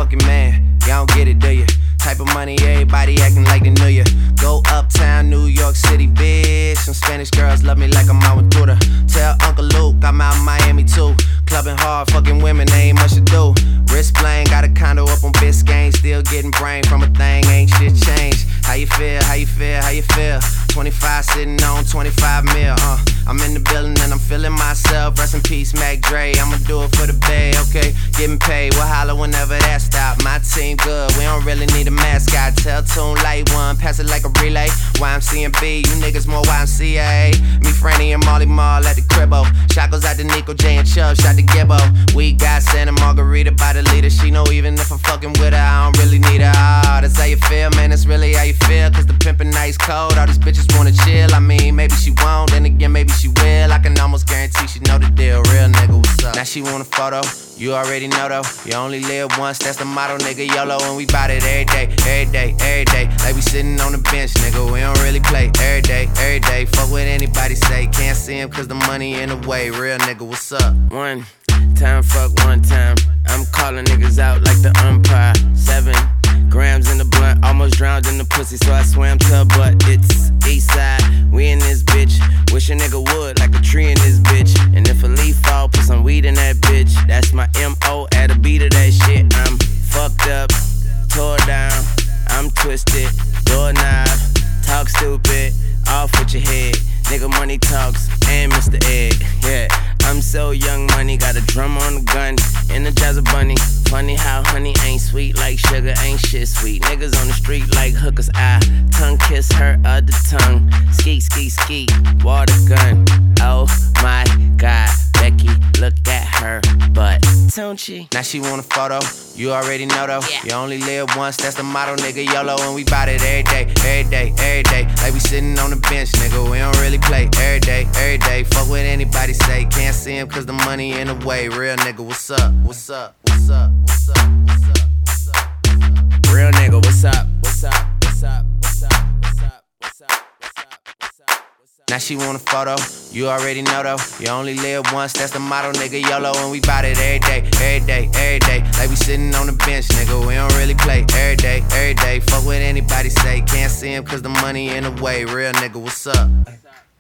fucking man. Y'all don't get it, do ya? Type of money, everybody acting like they knew ya. Go uptown, New York City, bitch. Some Spanish girls love me like I'm out with Duda. Tell Uncle Luke I'm out in Miami too. Clubbing hard, fucking women, they ain't much to do. Wrist playing, got a condo up on Biscayne. Still getting brain from a thing, ain't shit changed. How you feel, how you feel, how you feel? 25 sitting on 25 mil, I'm in the building and I'm feeling myself. Rest in peace, Mac Dre, I'ma do it for the bay, okay? Getting paid, we'll holler whenever that stop. My team good, we don't really need a mascot. Tell Tune Light One, pass it like a relay. YMCMB, you niggas more YMCA. Me, Franny, and Molly Mall at the cribbo. Shot goes out to Nico J and Chubb, shot to Gibbo. We got Santa Margarita by the leader. She know even if I'm fucking with her, I don't really need her. Oh, that's how you feel, man, that's really how you feel. Cause the pimpin' nice cold, all these bitches wanna chill. I mean, maybe she won't, then again, maybe she will. I can almost guarantee she know the deal. Real nigga, what's up? Now she want a photo, you already know though. You only live once, that's the motto, nigga. YOLO, and we bout it every day, every day, every day. Like we sitting on the bench, nigga, we don't really play. Every day, every day, fuck what anybody say. Can't see him cause the money in the way. Real nigga, what's up? One time, fuck one time. I'm calling niggas out like the umpire. 7 grams in the blunt, almost drowned in the pussy, so I swam to her butt. It's east side, we in this bitch. Wish a nigga would, like a tree in this bitch. And if a leaf fall, put some weed in that bitch. That's my M.O. at a beat of that shit. I'm fucked up, tore down, I'm twisted, doorknob, talk stupid, off with your head. Nigga money talks, and Mr. Ed, yeah. I'm so young money, got a drum on the gun, Energizer bunny. Funny how honey ain't sweet like sugar, ain't shit sweet. Niggas on the street like hookers, I tongue kiss her other tongue. Skeet, skeet, skeet, water gun. Oh my God, Becky, look at her butt, don't she? Now she want a photo, you already know though. Yeah. You only live once, that's the motto, nigga. YOLO, and we bout it every day, every day, every day. Like we sitting on the bench, nigga, we don't really play. Every day, every day, fuck what anybody say. Can't see him cause the money in the way. Real nigga, what's up? What's up? What's up? What's up? What's up? What's up? Real nigga, what's up? What's up? What's up? What's up? What's up? What's up? What's up? What's up? Now she want a photo, you already know though. You only live once, that's the motto, nigga. YOLO, and we bout it every day, every day, every day. Like we sitting on the bench, nigga, we don't really play. Every day, every day, fuck what anybody say. Can't see him cause the money in the way. Real nigga, what's up?